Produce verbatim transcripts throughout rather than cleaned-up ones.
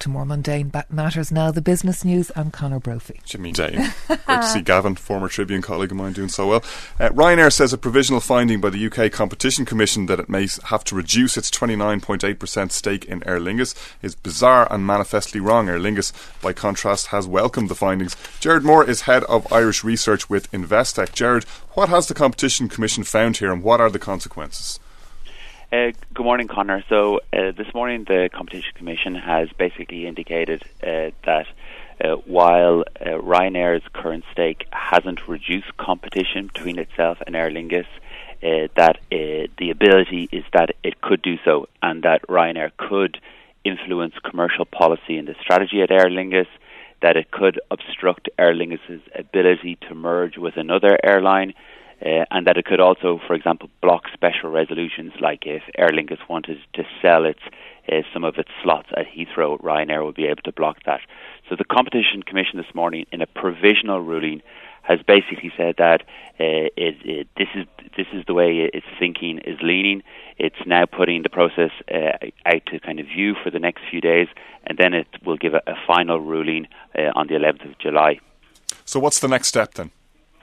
to more mundane ba- matters now. The business news and Conor Brophy. Jimmy Dane. Great to see Gavin, former Tribune colleague of mine, doing so well. Uh, Ryanair says a provisional finding by the U K Competition Commission that it may have to reduce its twenty-nine point eight percent stake in Aer Lingus is bizarre and manifestly wrong. Aer Lingus, by contrast, has welcomed the findings. Gerard Moore is head of Irish research with Investec. Gerard, what has the Competition Commission found here and what are the consequences? Uh, good morning, Conor. So uh, this morning the Competition Commission has basically indicated uh, that uh, while uh, Ryanair's current stake hasn't reduced competition between itself and Aer Lingus, uh, that uh, the ability is that it could do so, and that Ryanair could influence commercial policy and the strategy at Aer Lingus, that it could obstruct Aer Lingus' ability to merge with another airline, Uh, and that it could also, for example, block special resolutions, like if Aer Lingus wanted to sell its uh, some of its slots at Heathrow, Ryanair would be able to block that. So the Competition Commission this morning, in a provisional ruling, has basically said that uh, it, it, this is this is the way its thinking is leaning. It's now putting the process uh, out to kind of view for the next few days, and then it will give a, a final ruling uh, on the eleventh of July. So what's the next step then?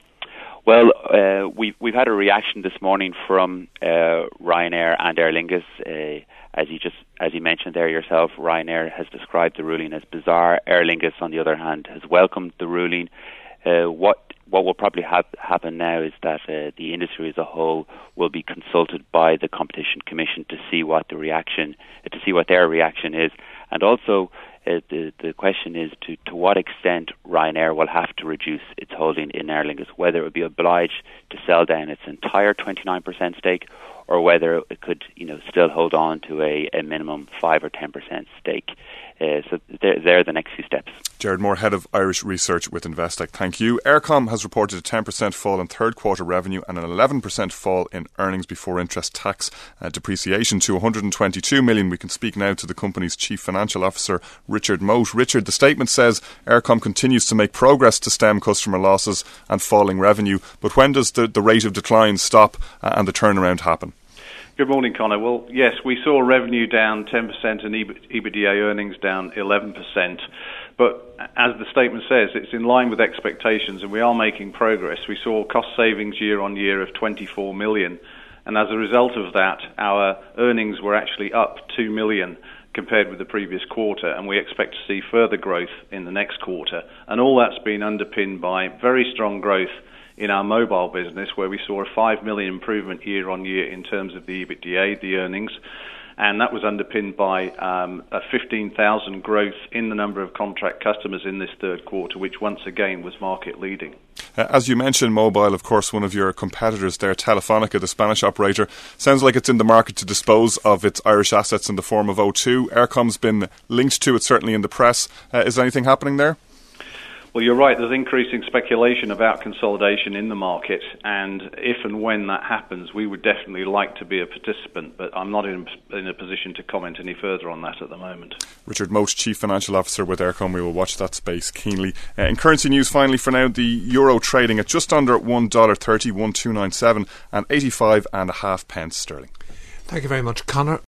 Well, uh, we've we've had a reaction this morning from uh, Ryanair and Aer Lingus. Uh, as you just as you mentioned there yourself, Ryanair has described the ruling as bizarre. Aer Lingus, on the other hand, has welcomed the ruling. Uh, what what will probably hap- happen now is that uh, the industry as a whole will be consulted by the Competition Commission to see what the reaction uh, to see what their reaction is, and also. Uh, the, the question is to, to what extent Ryanair will have to reduce its holding in Aer Lingus, whether it would be obliged to sell down its entire twenty-nine percent stake, or whether it could, you know, still hold on to a, a minimum five or ten percent stake. Uh, so they're, they're the next few steps. Gerard Moore, head of Irish research with Investec. Thank you. Eircom has reported a ten percent fall in third quarter revenue and an eleven percent fall in earnings before interest, tax and depreciation to one hundred twenty-two million. We can speak now to the company's chief financial officer, Richard Mote. Richard, the statement says Eircom continues to make progress to stem customer losses and falling revenue, but when does the, the rate of decline stop uh, and the turnaround happen? Good morning, Conor. Well, yes, we saw revenue down ten percent and EBITDA earnings down eleven percent. But as the statement says, it's in line with expectations and we are making progress. We saw cost savings year on year of twenty-four million. And as a result of that, our earnings were actually up two million compared with the previous quarter. And we expect to see further growth in the next quarter. And all that's been underpinned by very strong growth in our mobile business, where we saw a five million improvement year on year in terms of the EBITDA, the earnings, and that was underpinned by um, a fifteen thousand growth in the number of contract customers in this third quarter, which once again was market leading. Uh, as you mentioned, mobile, of course, one of your competitors there, Telefonica, the Spanish operator, sounds like it's in the market to dispose of its Irish assets in the form of O two. Eircom's been linked to it, certainly in the press. Uh, is anything happening there? Well, you're right. There's increasing speculation about consolidation in the market, and if and when that happens, we would definitely like to be a participant, but I'm not in, in a position to comment any further on that at the moment. Richard Mote, Chief Financial Officer with Eircom. We will watch that space keenly. Uh, in currency news, finally, for now, the euro trading at just under one dollar thirty, one two nine seven, and eighty-five and a half pence sterling. Thank you very much, Conor.